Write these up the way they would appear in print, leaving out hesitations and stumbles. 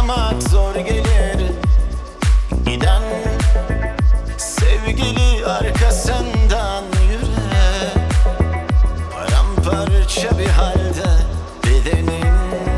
anlamak zor gelir. Giden sevgili arkasından yürür. Paramparça bir halde bedenin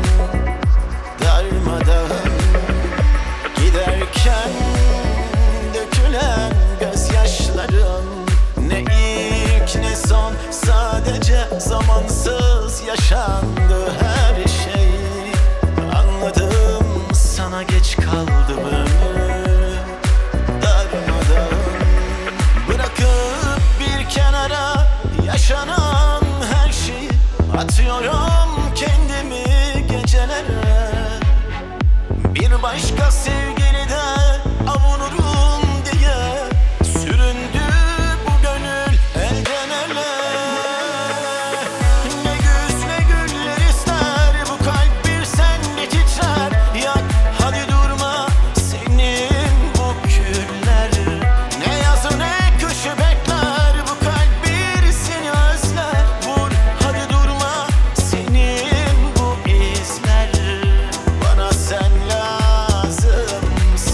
darmadağın. Giderken dökülen gözyaşlarım ne ilk ne son, sadece zamansız yaşandı her şey. Anladım, sana geç kaldım ömür darmadağın. Bırakıp bir kenara yaşanan her şeyi, atıyorum kendimi gecelere. Bir başka sevgilide avunurum diye süründü bu gönül elden ele. Ne güz ne güller ister bu kalp, bir sende titrer. Yak hadi durma senin bu küller. Ne yazı ne kışı bekler bu kalp, bir seni özler. Vur hadi durma senin bu izler. Bana sen lazımsın.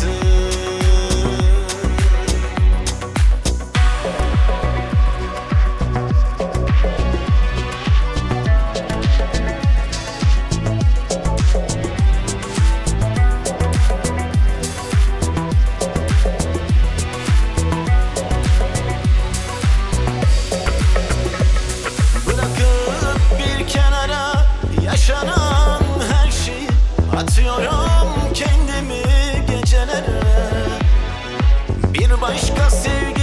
Bırakıp bir kenara yaşanan her şeyi, atıyorum kendimi gecelere. Bir başka sevgi